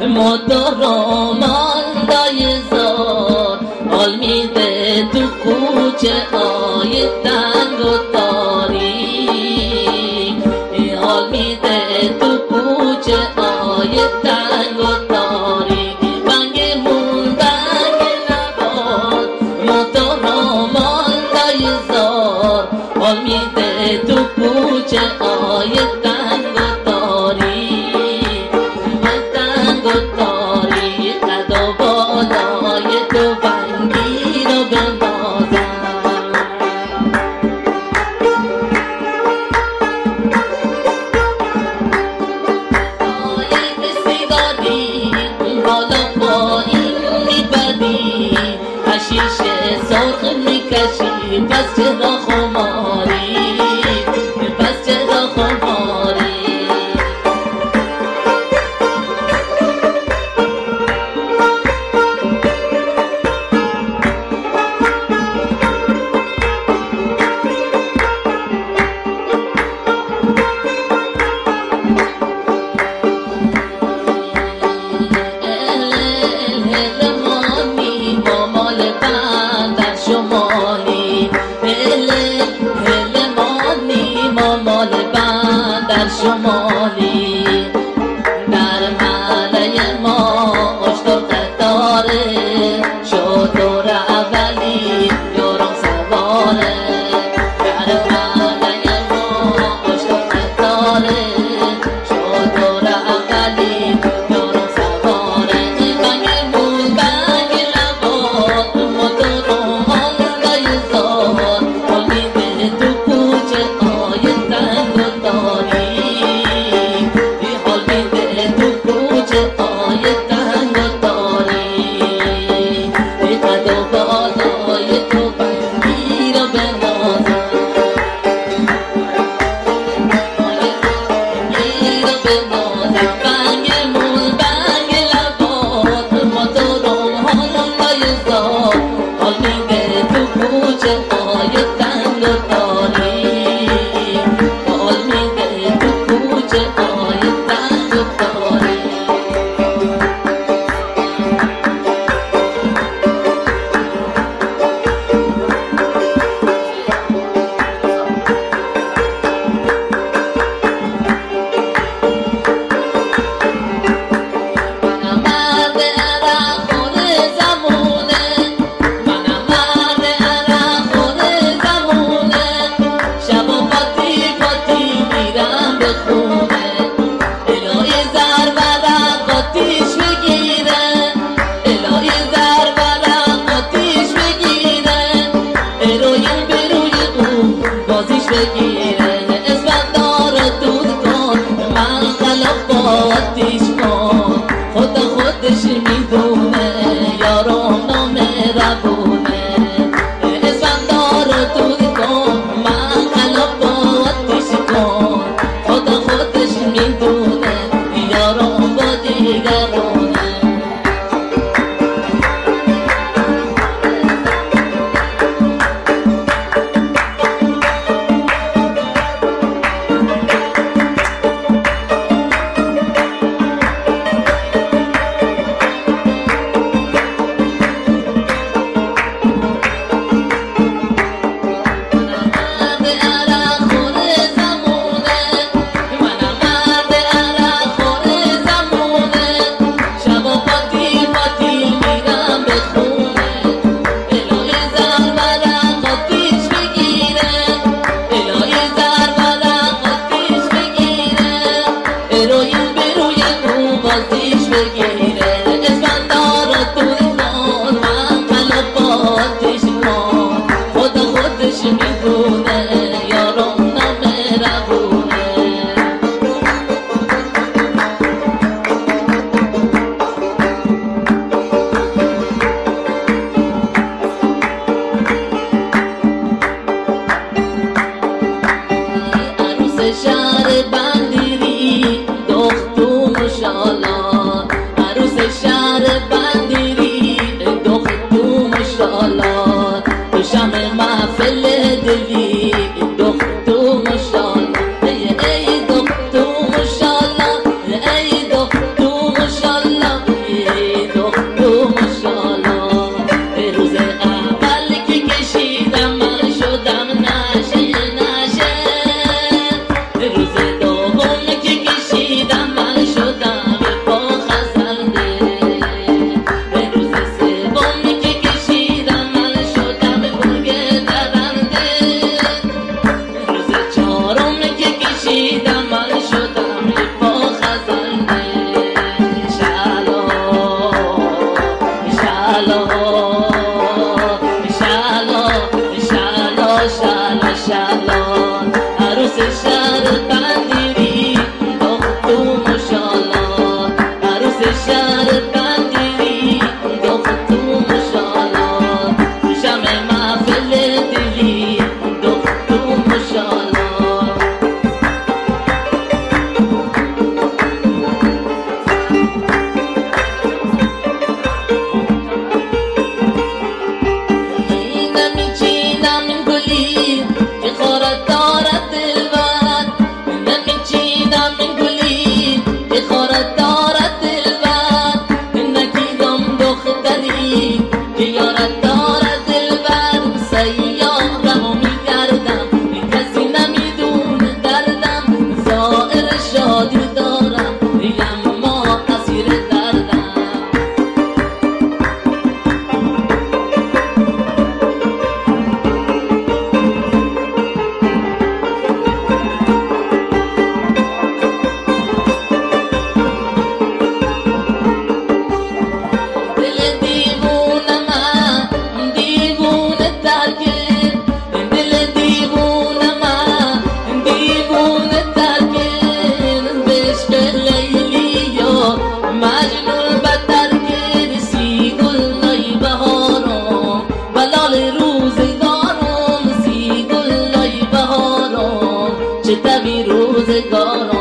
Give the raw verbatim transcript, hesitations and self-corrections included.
مدارمان دایزار حال میده تو کوچه های تنگ و تاریک، حال میده تو کوچه های تنگ و تاریک. بنگمون بنگ نباد مدارمان دایزار حال میده تو کوچه های تنگ و تاریک، تنگ و تاریک. قد و بالای تو بنگی رو بنازم، آیه بسیدادی بالا پایین میبری، حشیش سرخ میکشی پس چرا خماری، پس چرا خماری. شمالی در محله ما اشتر قطاره، شطور اولی یارم سواره. در محله ما اشتر قطاره، شطور اولی یارم سواره. بنگمون بنگ لباد مدارمان دایزار حال میده تو کوچه های تنگ و تاریک، حال میده تو کوچه های تنگ و تاریک. قد و بالای تو بنگی رو بنازم، بنگی رو بنازم. بنگمون بنگ لباد مدارمان دایزار حال میده تو کوچه های تنگ و تاریک، حال میده تو کوچه های تنگ و تاریک. منم مرد عرق خور زمونه، منم مرد عرق خور زمونه. شب و پاتی پاتی میرم به خونه، الهی زر ورق آتیش بگیره، الهی زر ورق آتیش بگیره. روی به روی اون بازیش بگیره. اسفندار دود کن من خلاف با آتیش کن، خدا خودش میدونه یارم نامهربونه. اسفندار دود کن من خلاف با آتیش کن، خدا خودش میدونه یارم با دیگرونه. دارد دلبر نمیچینم این گلی که خارت دارد دلبر نکیدم دختری که یارت دارد دلبر سیارم و میگردم کسی نمیدونه دردم ظاهر شادی دارم اما اسیر دردم چه طبی روزگارم